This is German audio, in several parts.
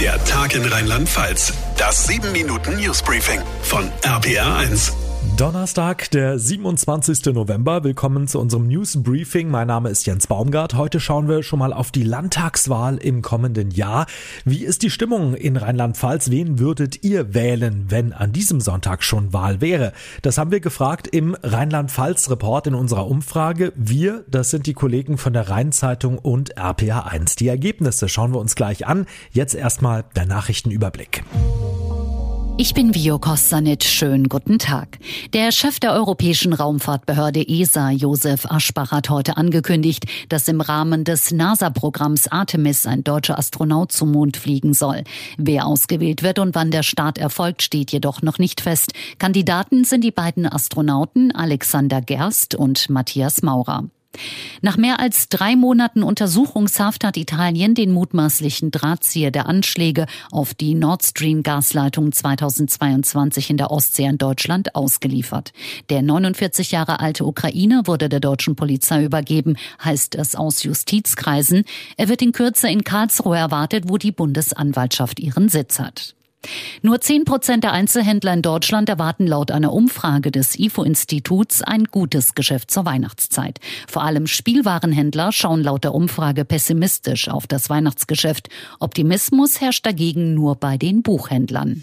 Der Tag in Rheinland-Pfalz. Das 7-Minuten-Newsbriefing von RPR1. Donnerstag, der 27. November. Willkommen zu unserem News-Briefing. Mein Name ist Jens Baumgart. Heute schauen wir schon mal auf die Landtagswahl im kommenden Jahr. Wie ist die Stimmung in Rheinland-Pfalz? Wen würdet ihr wählen, wenn an diesem Sonntag schon Wahl wäre? Das haben wir gefragt im Rheinland-Pfalz-Report in unserer Umfrage. Wir, das sind die Kollegen von der Rheinzeitung und RPR1. Die Ergebnisse schauen wir uns gleich an. Jetzt erstmal der Nachrichtenüberblick. Ich bin Vio Kostanic. Schönen guten Tag. Der Chef der Europäischen Raumfahrtbehörde ESA, Josef Aschbach, hat heute angekündigt, dass im Rahmen des NASA-Programms Artemis ein deutscher Astronaut zum Mond fliegen soll. Wer ausgewählt wird und wann der Start erfolgt, steht jedoch noch nicht fest. Kandidaten sind die beiden Astronauten Alexander Gerst und Matthias Maurer. Nach mehr als 3 Monaten Untersuchungshaft hat Italien den mutmaßlichen Drahtzieher der Anschläge auf die Nord Stream Gasleitung 2022 in der Ostsee an Deutschland ausgeliefert. Der 49 Jahre alte Ukrainer wurde der deutschen Polizei übergeben, heißt es aus Justizkreisen. Er wird in Kürze in Karlsruhe erwartet, wo die Bundesanwaltschaft ihren Sitz hat. Nur 10% der Einzelhändler in Deutschland erwarten laut einer Umfrage des IFO-Instituts ein gutes Geschäft zur Weihnachtszeit. Vor allem Spielwarenhändler schauen laut der Umfrage pessimistisch auf das Weihnachtsgeschäft. Optimismus herrscht dagegen nur bei den Buchhändlern.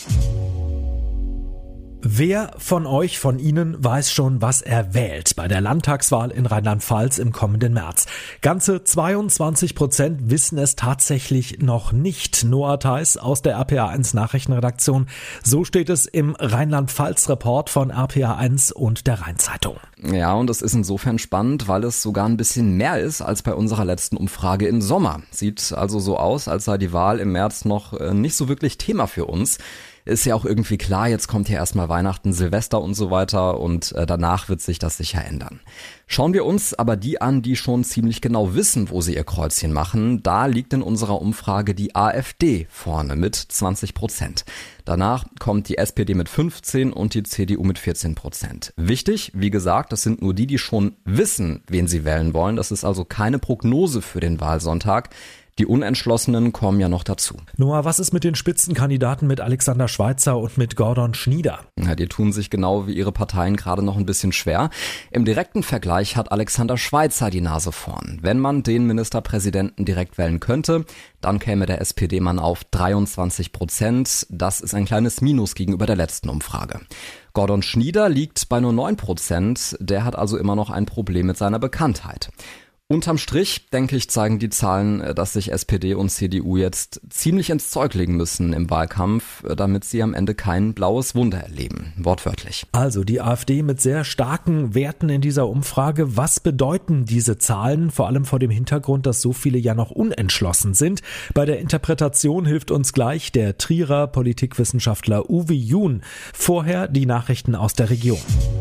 Wer von euch, von Ihnen, weiß schon, was er wählt bei der Landtagswahl in Rheinland-Pfalz im kommenden März? Ganze 22% wissen es tatsächlich noch nicht. Noah Theis aus der RPR1 Nachrichtenredaktion. So steht es im Rheinland-Pfalz-Report von RPR1 und der Rheinzeitung. Ja, und das ist insofern spannend, weil es sogar ein bisschen mehr ist als bei unserer letzten Umfrage im Sommer. Sieht also so aus, als sei die Wahl im März noch nicht so wirklich Thema für uns. Ist ja auch irgendwie klar, jetzt kommt ja erstmal Weihnachten, Silvester und so weiter und danach wird sich das sicher ändern. Schauen wir uns aber die an, die schon ziemlich genau wissen, wo sie ihr Kreuzchen machen. Da liegt in unserer Umfrage die AfD vorne mit 20%. Danach kommt die SPD mit 15% und die CDU mit 14%. Wichtig, wie gesagt, das sind nur die schon wissen, wen sie wählen wollen. Das ist also keine Prognose für den Wahlsonntag. Die Unentschlossenen kommen ja noch dazu. Noah, was ist mit den Spitzenkandidaten mit Alexander Schweitzer und mit Gordon Schnieder? Ja, die tun sich genau wie ihre Parteien gerade noch ein bisschen schwer. Im direkten Vergleich hat Alexander Schweitzer die Nase vorn. Wenn man den Ministerpräsidenten direkt wählen könnte, dann käme der SPD-Mann auf 23%. Das ist ein kleines Minus gegenüber der letzten Umfrage. Gordon Schnieder liegt bei nur 9%. Der hat also immer noch ein Problem mit seiner Bekanntheit. Unterm Strich, denke ich, zeigen die Zahlen, dass sich SPD und CDU jetzt ziemlich ins Zeug legen müssen im Wahlkampf, damit sie am Ende kein blaues Wunder erleben. Wortwörtlich. Also die AfD mit sehr starken Werten in dieser Umfrage. Was bedeuten diese Zahlen, vor allem vor dem Hintergrund, dass so viele ja noch unentschlossen sind? Bei der Interpretation hilft uns gleich der Trierer Politikwissenschaftler Uwe Jun. Vorher die Nachrichten aus der Region.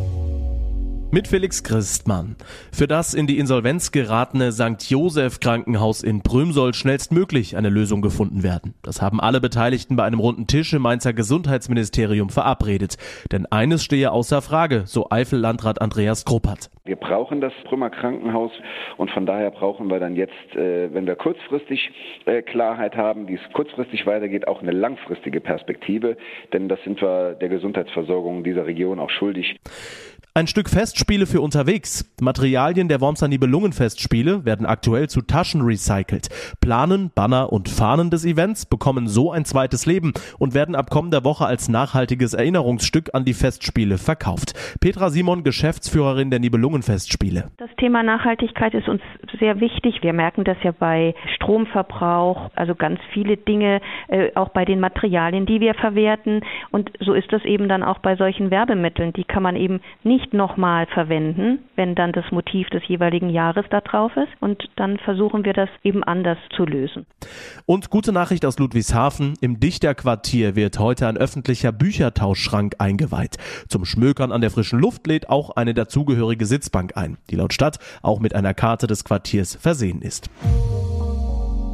Mit Felix Christmann. Für das in die Insolvenz geratene St. Joseph Krankenhaus in Prüm soll schnellstmöglich eine Lösung gefunden werden. Das haben alle Beteiligten bei einem runden Tisch im Mainzer Gesundheitsministerium verabredet. Denn eines stehe außer Frage, so Eifel-Landrat Andreas Kruppert. Wir brauchen das Prümer Krankenhaus und von daher brauchen wir dann jetzt, wenn wir kurzfristig Klarheit haben, wie es kurzfristig weitergeht, auch eine langfristige Perspektive. Denn das sind wir der Gesundheitsversorgung dieser Region auch schuldig. Ein Stück Festspiele für unterwegs. Materialien der Wormser Nibelungen-Festspiele werden aktuell zu Taschen recycelt. Planen, Banner und Fahnen des Events bekommen so ein zweites Leben und werden ab kommender Woche als nachhaltiges Erinnerungsstück an die Festspiele verkauft. Petra Simon, Geschäftsführerin der Nibelungen-Festspiele. Das Thema Nachhaltigkeit ist uns sehr wichtig. Wir merken das ja bei Stromverbrauch, also ganz viele Dinge, auch bei den Materialien, die wir verwerten. Und so ist das eben dann auch bei solchen Werbemitteln. Die kann man eben nicht nochmal verwenden, wenn dann das Motiv des jeweiligen Jahres da drauf ist. Und dann versuchen wir das eben anders zu lösen. Und gute Nachricht aus Ludwigshafen. Im Dichterquartier wird heute ein öffentlicher Büchertauschschrank eingeweiht. Zum Schmökern an der frischen Luft lädt auch eine dazugehörige Sitzbank ein, die laut Stadt auch mit einer Karte des Quartiers versehen ist.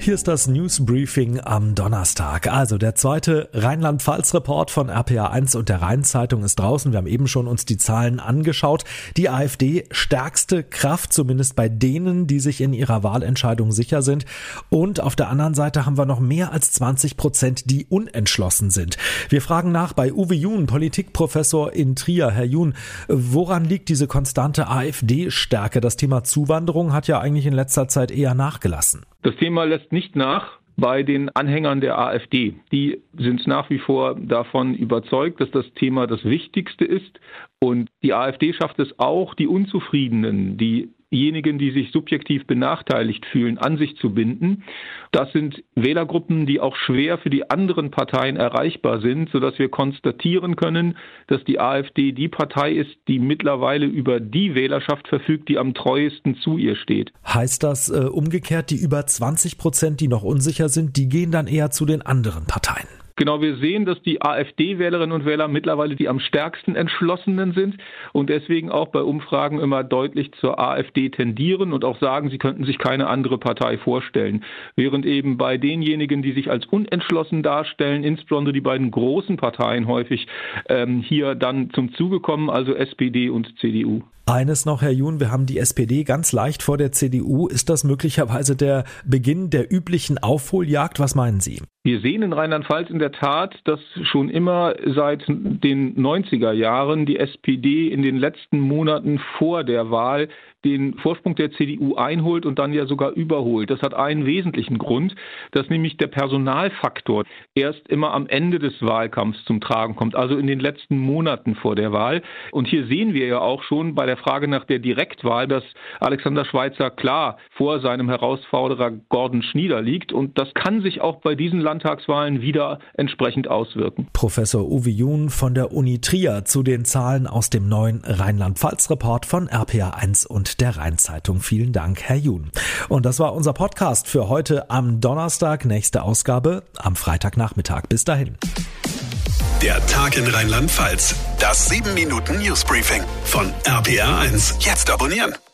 Hier ist das News-Briefing am Donnerstag. Also der zweite Rheinland-Pfalz-Report von RPA1 und der Rhein-Zeitung ist draußen. Wir haben eben schon uns die Zahlen angeschaut. Die AfD stärkste Kraft, zumindest bei denen, die sich in ihrer Wahlentscheidung sicher sind. Und auf der anderen Seite haben wir noch mehr als 20%, die unentschlossen sind. Wir fragen nach bei Uwe Jun, Politikprofessor in Trier. Herr Jun, woran liegt diese konstante AfD-Stärke? Das Thema Zuwanderung hat ja eigentlich in letzter Zeit eher nachgelassen. Das Thema lässt nicht nach bei den Anhängern der AfD. Die sind nach wie vor davon überzeugt, dass das Thema das Wichtigste ist. Und die AfD schafft es auch, die Unzufriedenen, diejenigen, die sich subjektiv benachteiligt fühlen, an sich zu binden. Das sind Wählergruppen, die auch schwer für die anderen Parteien erreichbar sind, sodass wir konstatieren können, dass die AfD die Partei ist, die mittlerweile über die Wählerschaft verfügt, die am treuesten zu ihr steht. Heißt das umgekehrt, die über 20%, die noch unsicher sind, die gehen dann eher zu den anderen Parteien? Genau, wir sehen, dass die AfD-Wählerinnen und Wähler mittlerweile die am stärksten Entschlossenen sind und deswegen auch bei Umfragen immer deutlich zur AfD tendieren und auch sagen, sie könnten sich keine andere Partei vorstellen. Während eben bei denjenigen, die sich als unentschlossen darstellen, insbesondere die beiden großen Parteien häufig hier dann zum Zuge kommen, also SPD und CDU. Eines noch, Herr Jun, wir haben die SPD ganz leicht vor der CDU. Ist das möglicherweise der Beginn der üblichen Aufholjagd? Was meinen Sie? Wir sehen in Rheinland-Pfalz in der Tat, dass schon immer seit den 90er Jahren die SPD in den letzten Monaten vor der Wahl den Vorsprung der CDU einholt und dann ja sogar überholt. Das hat einen wesentlichen Grund, dass nämlich der Personalfaktor erst immer am Ende des Wahlkampfs zum Tragen kommt, also in den letzten Monaten vor der Wahl. Und hier sehen wir ja auch schon bei der Frage nach der Direktwahl, dass Alexander Schweitzer klar vor seinem Herausforderer Gordon Schnieder liegt. Und das kann sich auch bei diesen Landtagswahlen wieder entsprechend auswirken. Professor Uwe Jun von der Uni Trier zu den Zahlen aus dem neuen Rheinland-Pfalz-Report von RPA1 und der Rhein-Zeitung. Vielen Dank, Herr Jun. Und das war unser Podcast für heute am Donnerstag. Nächste Ausgabe am Freitagnachmittag. Bis dahin. Der Tag in Rheinland-Pfalz. Das 7-Minuten-Newsbriefing von RPA1. Jetzt abonnieren.